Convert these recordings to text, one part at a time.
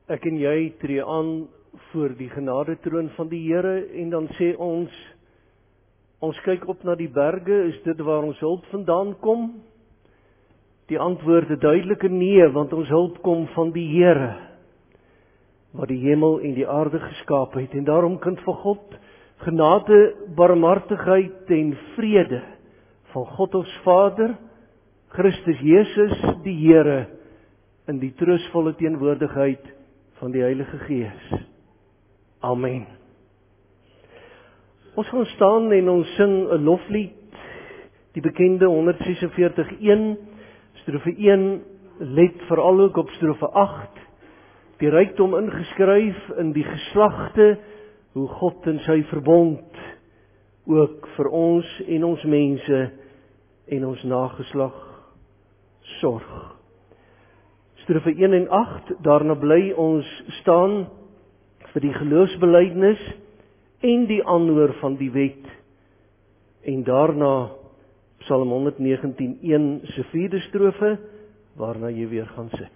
Ek en jy tree aan voor die genadetroon van die Here en dan sê ons kyk op na die berge, is dit waar ons hulp vandaan kom? Die antwoord is duidelike nee, want ons hulp kom van die Here, wat die hemel en die aarde geskaap het. En daarom kind van God, genade, barmhartigheid en vrede van God ons Vader, Christus Jesus die Here, in die troostvolle teenwoordigheid van die Heilige Gees. Amen. Ons gaan staan en ons sing 'n loflied, die bekende 146:1, strofe 1, let veral ook op strofe 8, die rykdom ingeskryf in die geslagte, hoe God in sy verbond ook vir ons en ons mense en ons nageslag sorg. Strofe 1 en 8, daarna bly ons staan vir die geloofsbelijdenis en die aanhoor van die wet. En daarna Psalm 119:1 se 4de strofe, waarna jy weer gaan sit.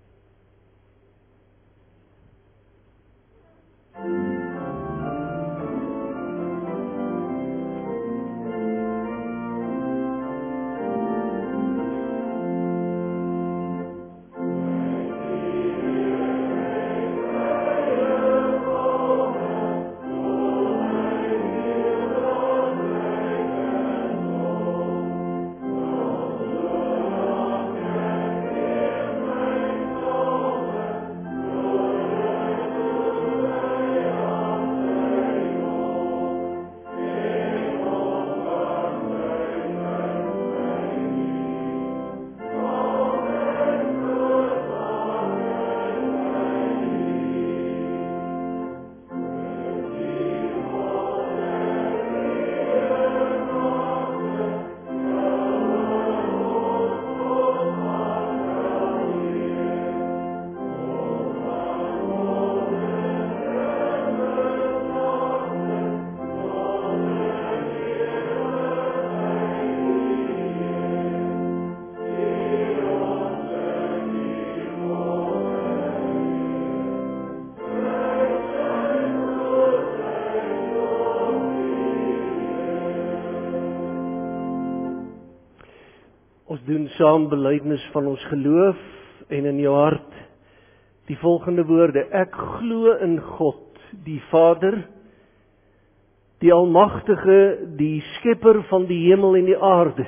Ons doen saam belydenis van ons geloof en in jou hart die volgende woorde: ek glo in God, die Vader, die Almagtige, die Skepper van die hemel en die aarde.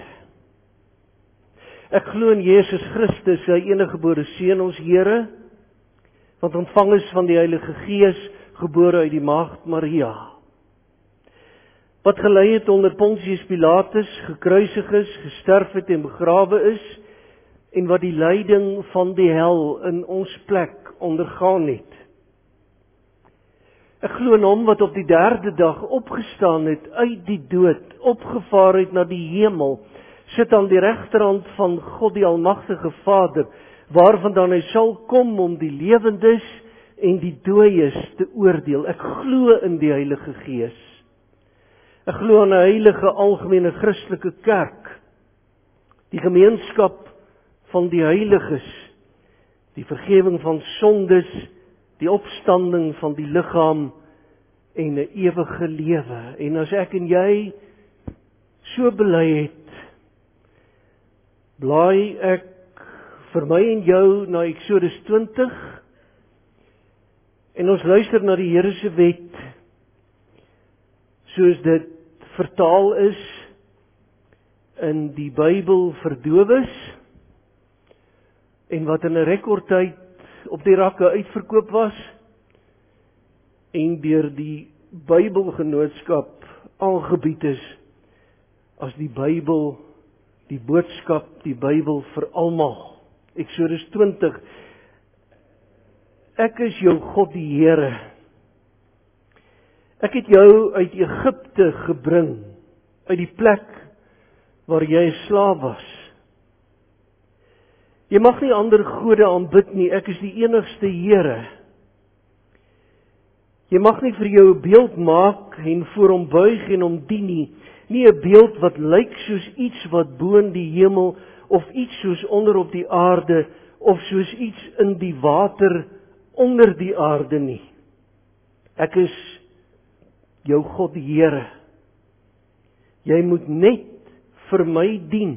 Ek glo in Jesus Christus, sy eniggebore Seun, ons Here, wat ontvang is van die Heilige Gees, gebore uit die maagd Maria, wat gelei het onder Pontius Pilatus, gekruisig is, gesterf het en begrawe is, en wat die lyding van die hel in ons plek ondergaan het. Ek glo in hom wat op die 3de dag opgestaan het uit die dood, opgevaar het na die hemel, sit aan die regterhand van God die Almagtige Vader, waarvandaan hy sal kom om die lewendes en die dooies te oordeel. Ek glo in die Heilige Gees. Ek glo aan 'n heilige algemene Christelike kerk, die gemeenskap van die heiliges, die vergifnis van sondes, die opstanding van die liggaam en 'n ewige lewe. En as ek en jy so bely het, blaai ek vir my en jou na Eksodus 20 en ons luister na die Here se wet, soos dit vertaal is in die Bybel vir dowes en wat in 'n rekordtyd op die rakke uitverkoop was en deur die Bybelgenootskap aangebied is as die Bybel, die boodskap, die Bybel vir almal. Eksodus 20. Ek is jou God die Here. Ek het jou uit Egipte gebring, uit die plek waar jy 'n slaaf was. Jy mag nie ander gode aanbid nie, ek is die enigste Here. Jy mag nie vir jou 'n beeld maak en voor hom buig en hom dien nie. Nie 'n beeld wat lyk soos iets wat bo in die hemel of iets soos onder op die aarde of soos iets in die water onder die aarde nie. Ek is jou God die Here. Jy moet net vir my dien.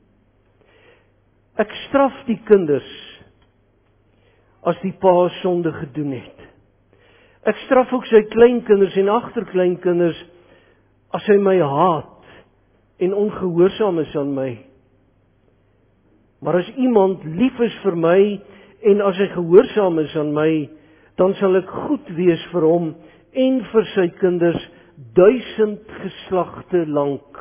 Ek straf die kinders as die pa sonde gedoen het. Ek straf ook sy kleinkinders en agterkleinkinders as hy my haat en ongehoorsaam is aan my. Maar as iemand lief is vir my en as hy gehoorsaam is aan my, dan sal ek goed wees vir hom en vir sy kinders 1000 geslagte lank.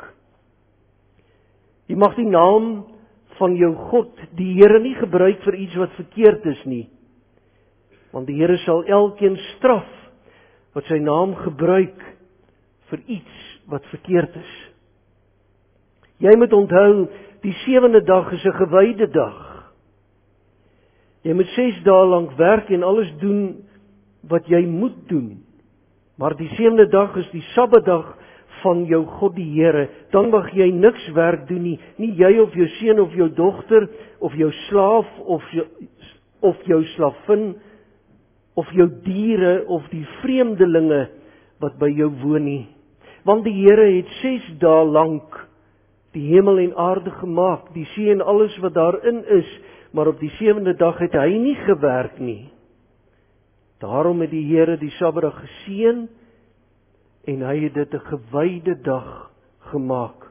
Jy mag die naam van jou God, die Here, nie gebruik vir iets wat verkeerd is nie. Want die Here sal elkeen straf wat sy naam gebruik vir iets wat verkeerd is. Jy moet onthou, die 7de dag is 'n gewyde dag. Jy moet 6 dae lank werk en alles doen wat jy moet doen. Maar die 7de dag is die Sabbatdag van jou God die Here. Dan mag jy niks werk doen nie. Nie jy of jou seun of jou dogter of jou slaaf of jou slavin of jou diere of die vreemdelinge wat by jou woon nie. Want die Here het 6 dae lank die hemel en aarde gemaak, die see en alles wat daarin is, maar op die 7de dag het hy nie gewerk nie. Daarom het die Here die Sabbatdag geseën en hy het dit 'n gewyde dag gemaak.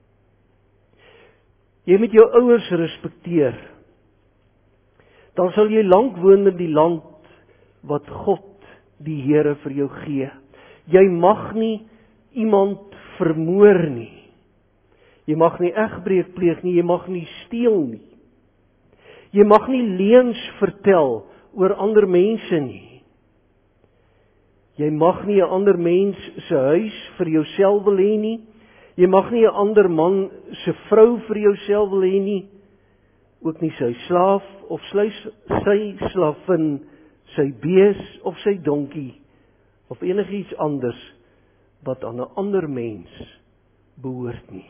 Jy moet jou ouers respekteer. Dan sal jy lank woon in die land wat God, die Here, vir jou gee. Jy mag nie iemand vermoor nie. Jy mag nie egbreek pleeg nie, jy mag nie steel nie. Jy mag nie leuns vertel oor ander mense nie. Jy mag nie 'n ander mens se huis vir jouself wil hê nie. Jy mag nie 'n ander man se vrou vir jouself wil hê nie. Ook nie sy slaaf of sy slavin, sy bees of sy donkie of enigiets anders wat aan 'n ander mens behoort nie.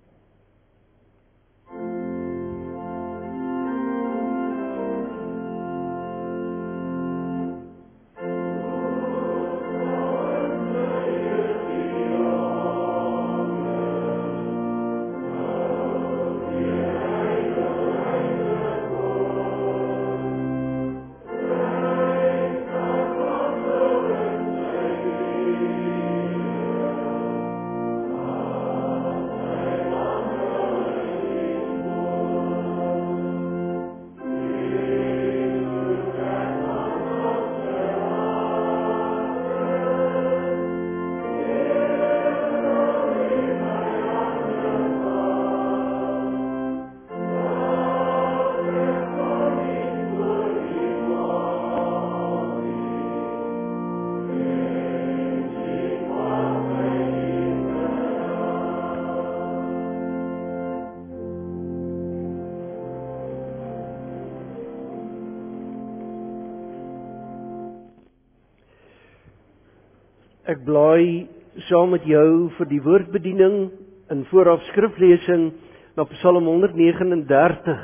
Ek blaai saam met jou vir die woordbediening in vooraf skriflesing na Psalm 139.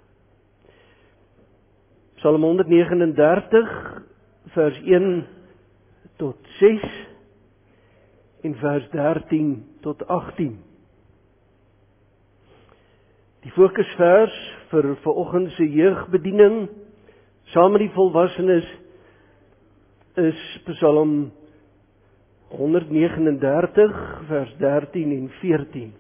Psalm 139 vers 1 tot 6 en vers 13 tot 18. Die fokusvers vir vanoggend se jeugbediening saam met die volwassenes is Psalm 139 vers 13 en 14.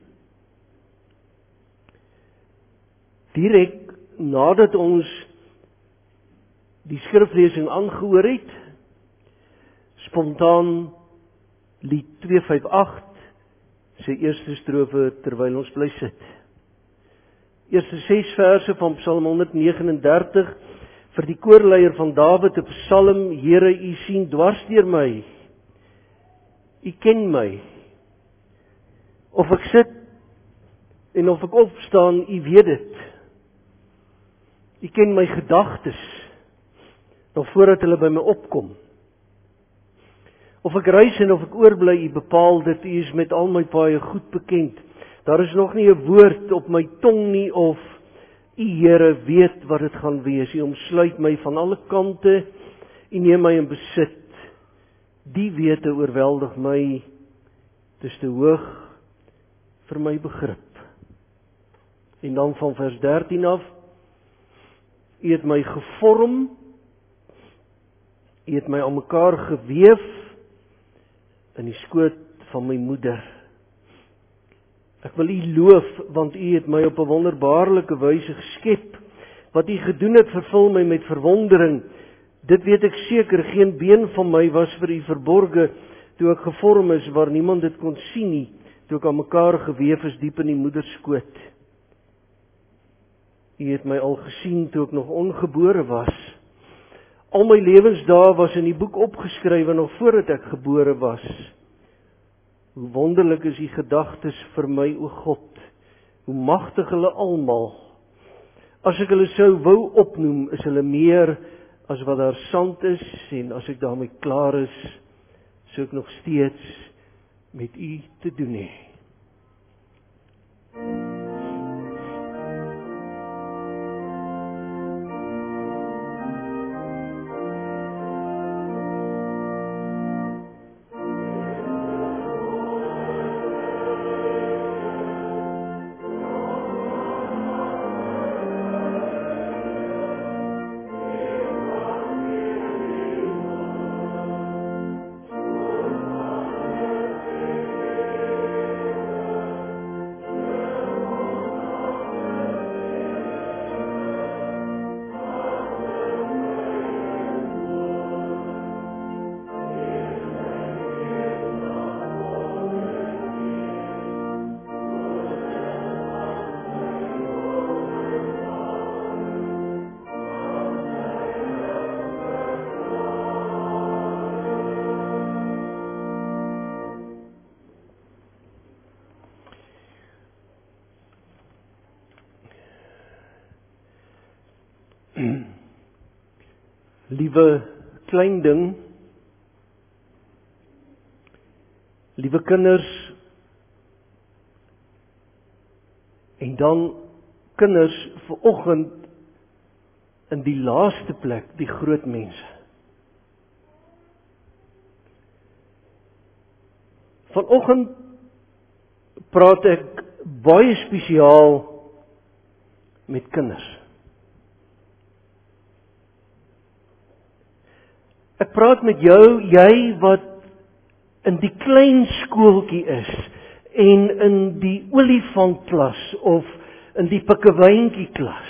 Direk nadat ons die skriflesing aangehoor het, spontaan lied 258, sy eerste strofe terwyl ons bly sit. Eerste 6 verse van Psalm 139 vir die koorleier van Dawid, 'n psalm: Here, U sien dwars deur my. U ken my. Of ek sit en of ek opstaan, U weet dit. U ken my gedagtes nog voordat hulle by my opkom. Of ek reis en of ek oorbly, U bepaal dit. U is met al my paaie goed bekend. Daar is nog nie 'n woord op my tong nie, of U, Here, weet wat dit gaan wees. U omsluit my van alle kante U neem my in besit. Die wete oorweldig my, dis te hoog vir my begrip. En dan van vers 13 af, U het my gevorm, U het my aan mekaar geweef in die skoot van my moeder. Ek wil U loof, want U het my op 'n wonderbaarlike wyse geskep. Wat U gedoen het, vervul my met verwondering. Dit weet ek seker, geen been van my was vir U verborge, toe ek gevorm is waar niemand dit kon sien nie, toe ek aan mekaar geweef is diep in die moederskoot. U het my al gesien toe ek nog ongebore was. Al my lewensdae was in die boek opgeskrywe nog voordat ek gebore was. Hoe wonderlik is U gedagtes vir my, o God, hoe magtig hulle almal. As ek hulle sou wou opnoem, is hulle meer as wat daar sand is, en as ek daarmee klaar is, sou ek nog steeds met U te doen hê. Liewe klein ding, liewe kinders, en dan kinders vanoggend in die laaste plek, die groot mense. Vanoggend praat ek baie spesiaal met kinders. Ek praat met jou, jy wat in die klein skooltjie is, en in die olifantklas, of in die pikkewyntjie klas.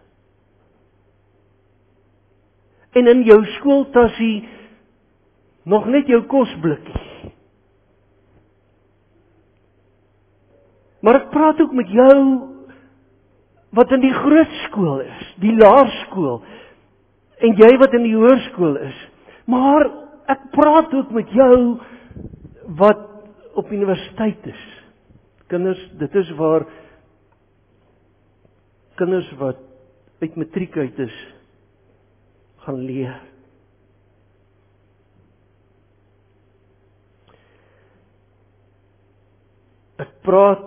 En in jou skooltassie, nog net jou kosblikkie. Maar ek praat ook met jou, wat in die groot skool is, die laerskool, en jy wat in die hoërskool is. Maar ek praat ook met jou wat op universiteit is. Kinders, dit is waar kinders wat uit matriek uit is, gaan leer. Ek praat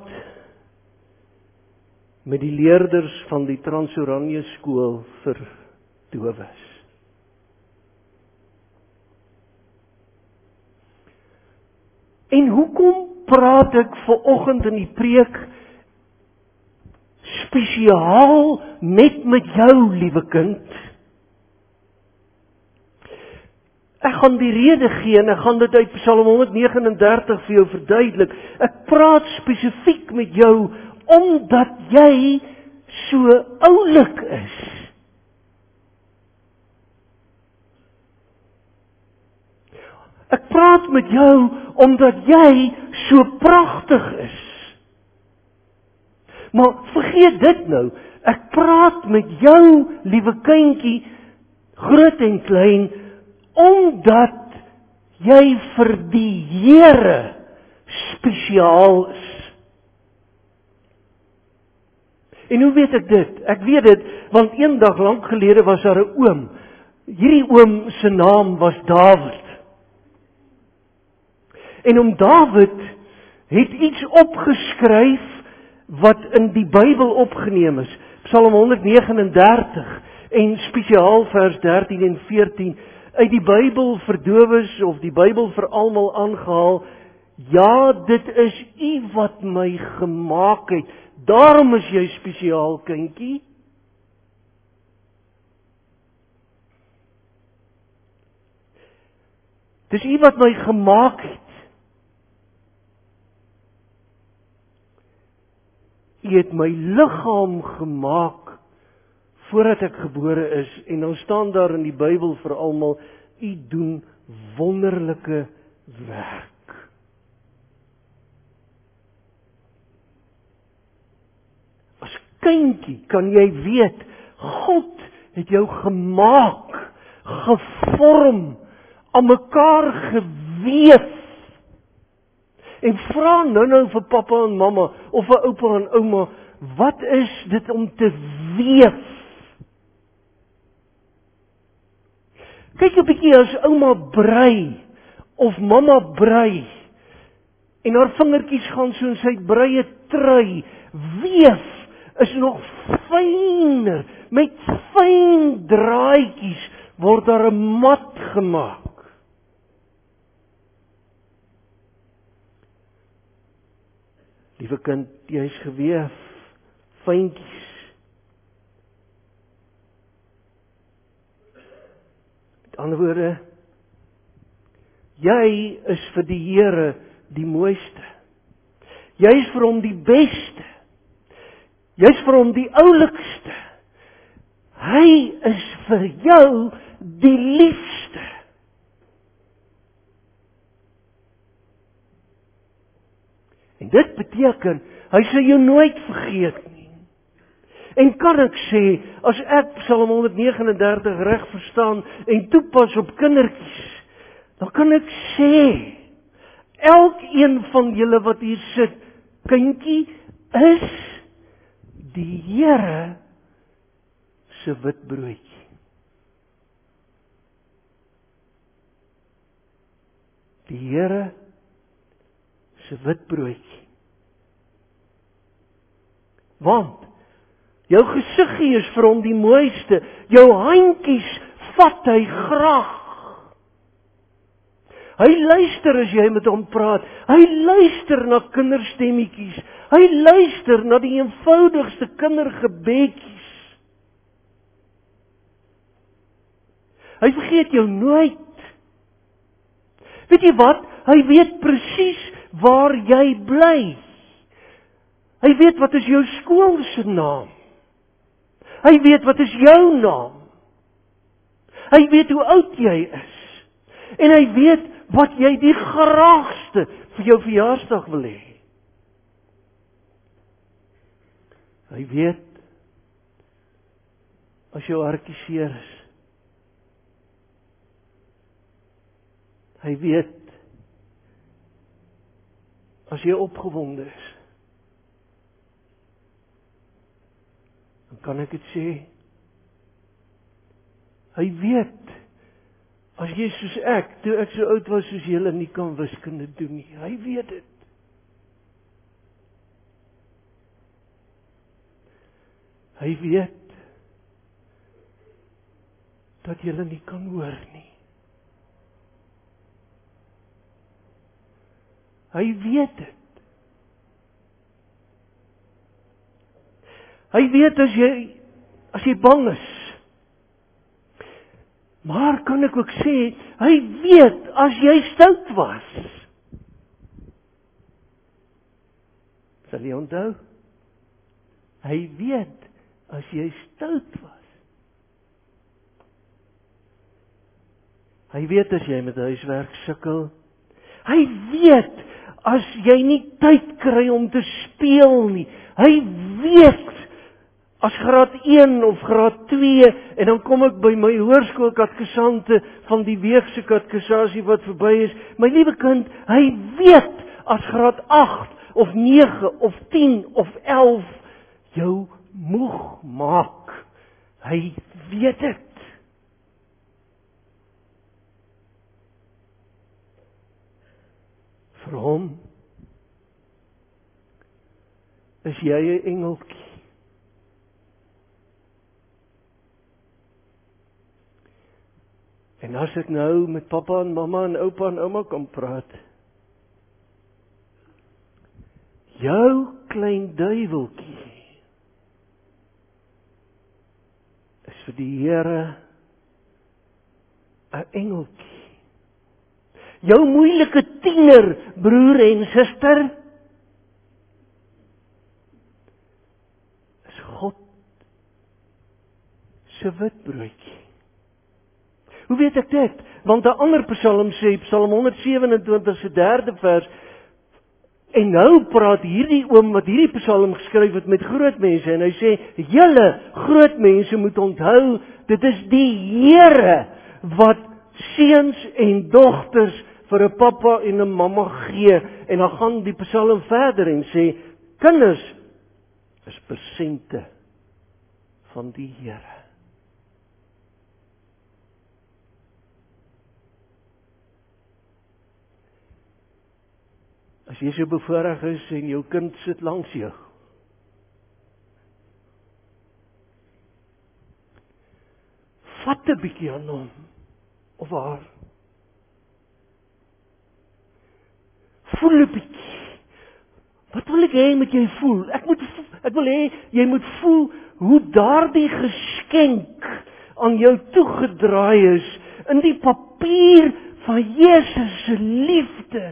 met die leerders van die Transoranje skool vir dowes. En hoekom praat ek vanoggend in die preek spesiaal net met jou, liewe kind? Ek gaan die rede gee en ek gaan dit uit Psalm 139 vir jou verduidelik. Ek praat spesifiek met jou omdat jy so oulik is. Ek praat met jou omdat jy so pragtig is. Maar vergeet dit nou, ek praat met jou, liewe kindjie, groot en klein, omdat jy vir die Here spesiaal is. En hoe weet ek dit? Ek weet dit, want eendag lank gelede was daar 'n oom. Hierdie oom se naam was Dawid. En oom Dawid het iets opgeskryf wat in die Bybel opgeneem is. Psalm 139 en spesiaal vers 13 en 14 uit die Bybel vir dowes of die Bybel vir almal aangehaal. Ja, dit is U wat my gemaak het. Daarom is jy spesiaal, kindjie. Dis U wat my gemaak het. U het my liggaam gemaak voordat ek gebore is, en dan staan daar in die Bybel vir almal, U doen wonderlike werk. As kindjie kan jy weet, God het jou gemaak, gevorm, aan mekaar geweef. En vra nou vir pappa en mamma, of vir oupa en ouma, wat is dit om te weef? Kyk 'n bietjie as ouma brei, of mamma brei, en haar vingertjies gaan so in sy breie trui, weef is nog fyner, met fyn draadjies word daar 'n mat gemaak. Liewe kind, jy is geweef, fyntjies. Met ander woorde, jy is vir die Here die mooiste. Jy is vir hom die beste. Jy is vir hom die oulikste. Hy is vir jou die liefste. En dit beteken, hy sal jou nooit vergeet nie. En kan ek sê, as ek Psalm 139 reg verstaan en toepas op kindertjies, dan kan ek sê, elkeen van julle wat hier sit, kindjie, is die Here se wit broodjie. Die Here se wit broodjie. Want jou gesiggie is vir hom die mooiste, jou handjies vat hy graag. Hy luister as jy met hom praat, hy luister na kinderstemmetjies, hy luister na die eenvoudigste kindergebedjies. Hy vergeet jou nooit. Weet jy wat? Hy weet presies waar jy bly. Hy weet wat is jou skool se naam. Hy weet wat is jou naam. Hy weet hoe oud jy is. En hy weet wat jy die graagste vir jou verjaarsdag wil hê. Hy weet as jou hartjie seer is. Hy weet as jy opgewonde is. Dan kan ek dit sê. Hy weet as jy soos ek, toe ek so oud was soos julle, nie kan wiskunde doen nie. Hy weet dit. Hy weet dat julle nie kan hoor nie. Hy weet dit. Hy weet as jy bang is. Maar kan ek ook sê, hy weet as jy stout was. Sal jy onthou? Hy weet as jy stout was. Hy weet as jy met huiswerk sukkel. Hy weet as jy nie tyd kry om te speel nie. Hy weet as graad 1 of graad 2 en dan kom ek by my hoërskoolkatkesante van die week se katkesasie wat verby is. My liewe kind, hy weet as graad 8 of 9 of 10 of 11 jou moeg maak. Hy weet dit. Vir hom is jy 'n engeltjie. En as ek nou met pappa en mamma en oupa en ouma kan praat. Jou klein duiweltjie is vir die Here 'n engeltjie. Jou moeilike tiener, broer en suster, is God se witbroodjie. Hoe weet ek dit? Want 'n ander Psalm sê, Psalm 127 se 3de vers, en nou praat hierdie oom wat hierdie Psalm geskryf het met groot mense, en hy sê, julle groot mense moet onthou, dit is die Here wat seuns en dogters vir 'n pappa en 'n mamma gee. En dan gaan die Psalm verder en sê, kinders is persente van die Here. As jy so bevoorreg is en jou kind sit langs jou, vat 'n bietjie aan hom of haar. Voel 'n bietjie. Wat wil ek hê moet jy voel? Ek wil hê jy moet voel hoe daardie geskenk aan jou toegedraai is in die papier van Jesus se liefde.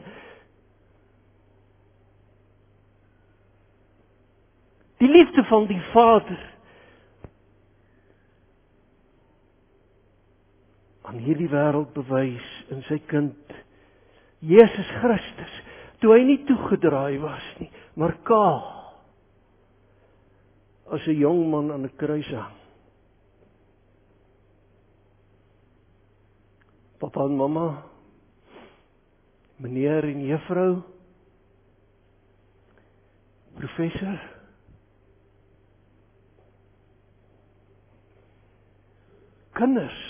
Die liefde van die Vader aan hierdie wêreld bewys in sy kind Jesus Christus, toe hy nie toegedraai was nie, maar kaal as 'n jong man aan 'n kruis hang. Papa en mamma, meneer en juffrou, professor, kinders,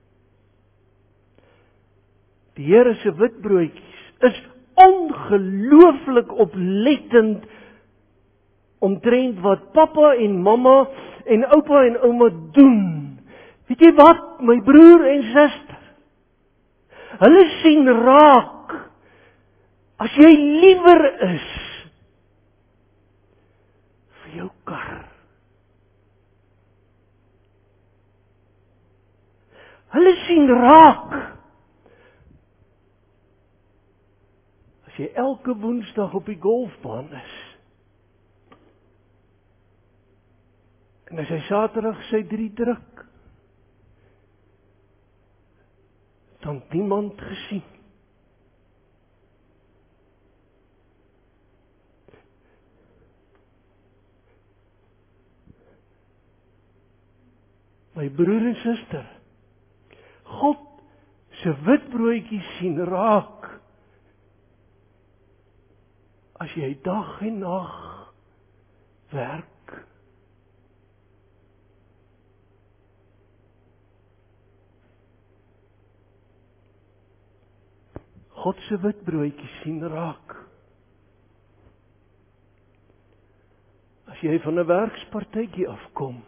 die Here se witbroodjies is ongelooflik oplettend omtrent wat pappa en mamma en oupa en ouma doen. Weet jy wat, my broer en suster? Hulle sien raak as jy liewer is vir jou kar. Hulle sien raak as jy elke Woensdag op die golfbaan is. En as hy Saterdag sy 3 druk, dan niemand gesien. My broer en suster, God se witbroodjies sien raak as jy dag en nag werk. God se witbroodjies sien raak as jy van 'n werkspartytjie afkom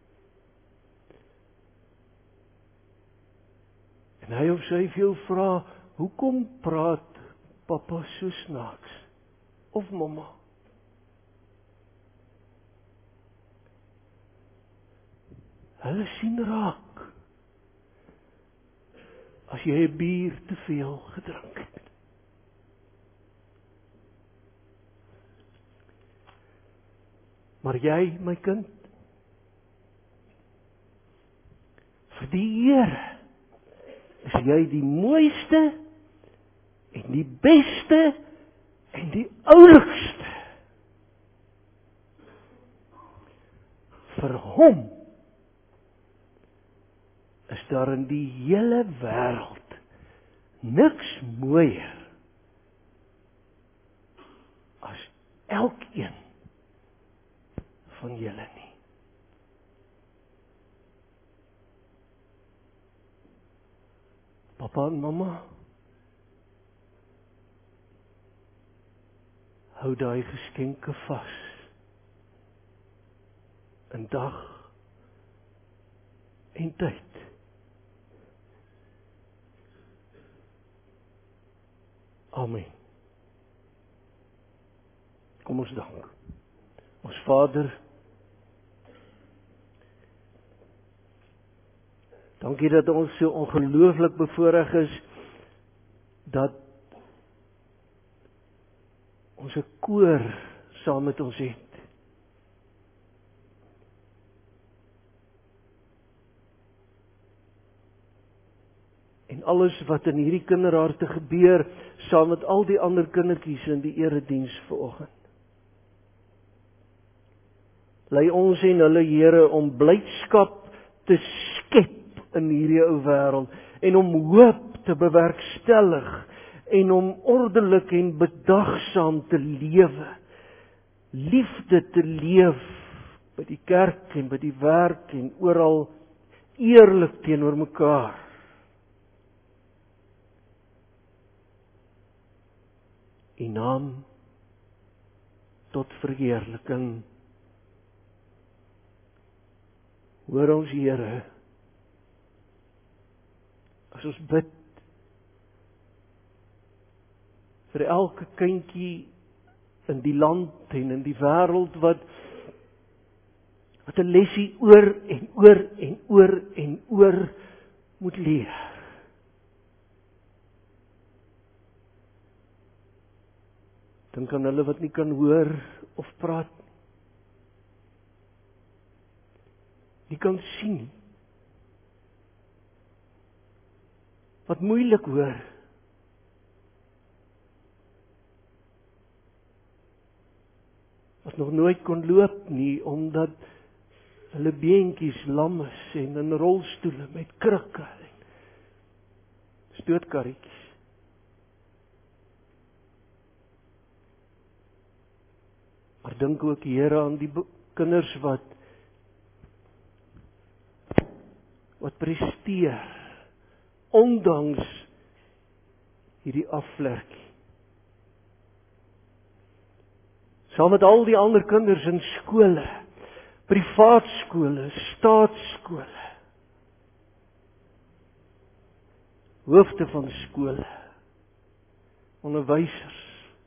en hy of sy vir jou vra, hoekom praat pappa so snaaks? Of mamma? Hulle sien raak as jy 'n bier te veel gedrink het. Maar jy, my kind, vir die Here is jy die mooiste en die beste en die oulikste. Vir hom is daar in die hele wêreld niks mooier as elkeen van julle nie. Papa en mamma, hou daai geskenke vas in dag en tyd. Amen. Kom ons dank. Ons Vader, dankie dat ons so ongelooflik bevoorreg is dat ons 'n koor saam met ons het. En alles wat in hierdie kinderharte gebeur, saam met al die ander kindertjies in die erediens vanoggend. Lei ons en hulle, Here, om blydskap te skep in hierdie ou wêreld en om hoop te bewerkstellig en om ordelik en bedagsaam te lewe. Liefde te leef by die kerk en by die werk en oral eerlik teenoor mekaar. U naam tot verheerliking. Hoor ons, Here, as ons bid vir elke kindjie in die land en in die wêreld wat 'n lesie oor en oor en oor en oor moet leer. Dink aan hulle wat nie kan hoor of praat nie kan sien nie, wat moeilik hoor, wat nog nooit kon loop nie, omdat hulle beentjies lam is en in rolstoele met krikke en stootkarretjies. Maar dink ook, Here, aan die kinders wat presteer, ondanks hierdie afvlekkie. Saam met al die ander kinders in skole, privaat skole, staatsskole, hoofde van skole, onderwysers.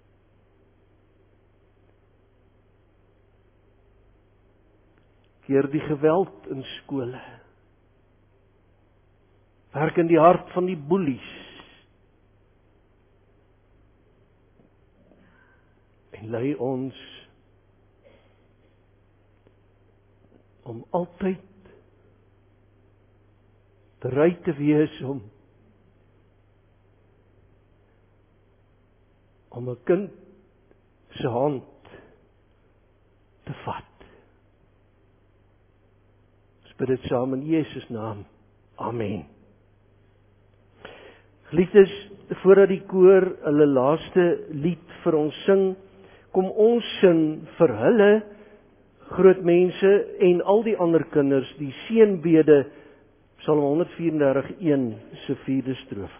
Keer die geweld in skole. Werk in die hart van die boelies. En lei ons om altyd bereid te wees om 'n kind se hand te vat. Ons bid dit saam in Jesus naam. Amen. Geliefdes, voordat die koor hulle laaste lied vir ons sing, kom ons sing vir hulle, groot mense en al die ander kinders, die seënbede, Psalm 134:1 se 4de strofe.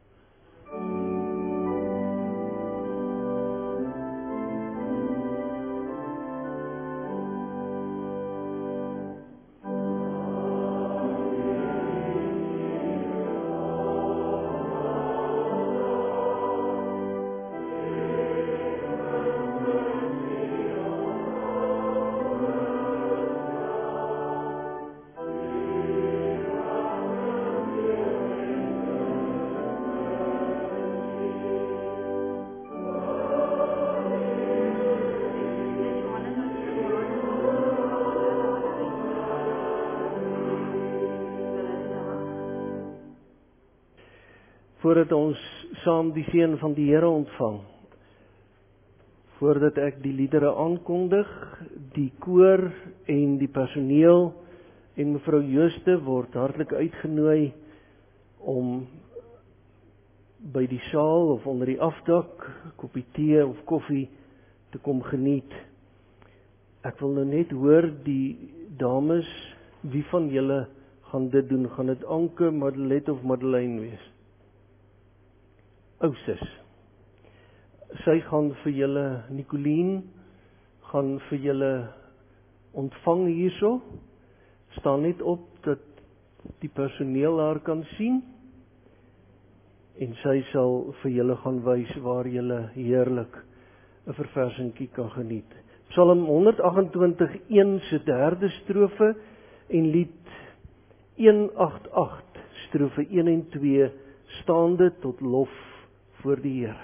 Voordat ons saam die seën van die Here ontvang, voordat ek die liedere aankondig, die koor en die personeel en mevrou Jooste word hartlik uitgenooi om by die saal of onder die afdak 'n koppie tee of koffie te kom geniet. Ek wil nou net hoor die dames, wie van julle gaan dit doen? Gaan dit Anke, Madeleine of Madeleine wees? Sis. Sy gaan vir julle, Nicoline, gaan vir julle ontvang hierso. Staan net op dat die personeel haar kan sien. en sy sal vir julle gaan wys waar julle heerlik 'n verversingkie kan geniet. Psalm 128:1 se 3de strofe en lied 188 strofe 1 en 2 staande tot lof voor die Here.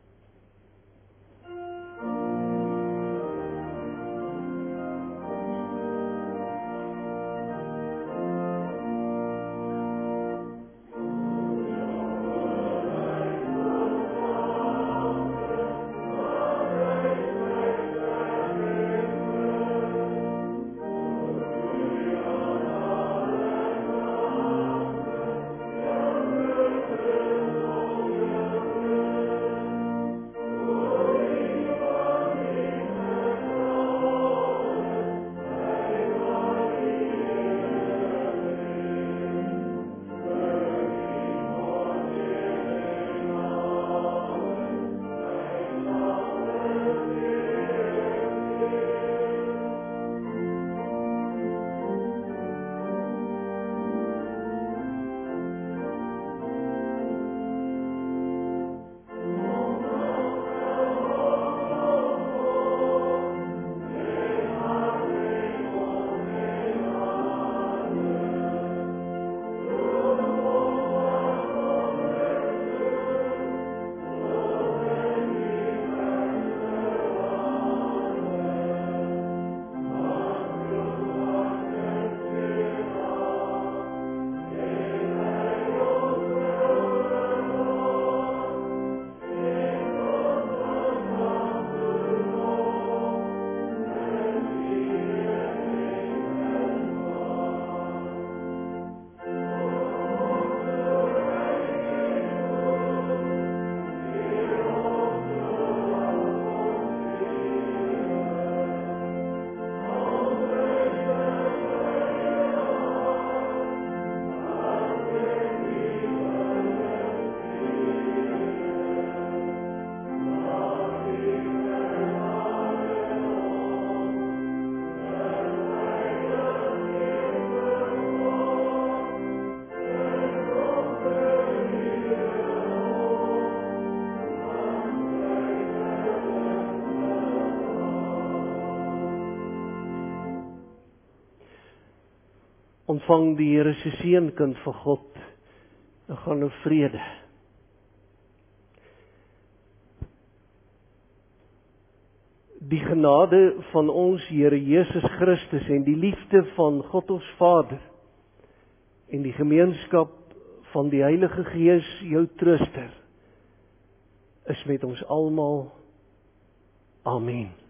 Ontvang die Here se seën, kind van God, en gaan in vrede. Die genade van ons Here Jesus Christus en die liefde van God ons Vader en die gemeenskap van die Heilige Gees, jou trooster, is met ons almal. Amen.